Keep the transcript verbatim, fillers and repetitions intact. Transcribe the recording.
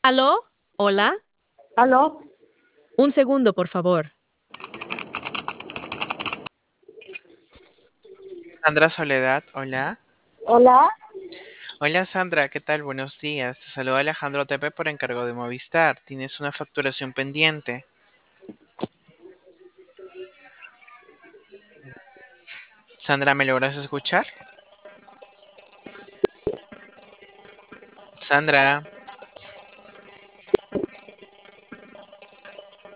¿Aló? ¿Hola? ¿Aló? Un segundo, por favor. Sandra Soledad, hola. Hola. Hola Sandra, ¿qué tal? Buenos días. Te saluda Alejandro Tepe por encargo de Movistar. Tienes una facturación pendiente. Sandra, ¿me logras escuchar? Sandra.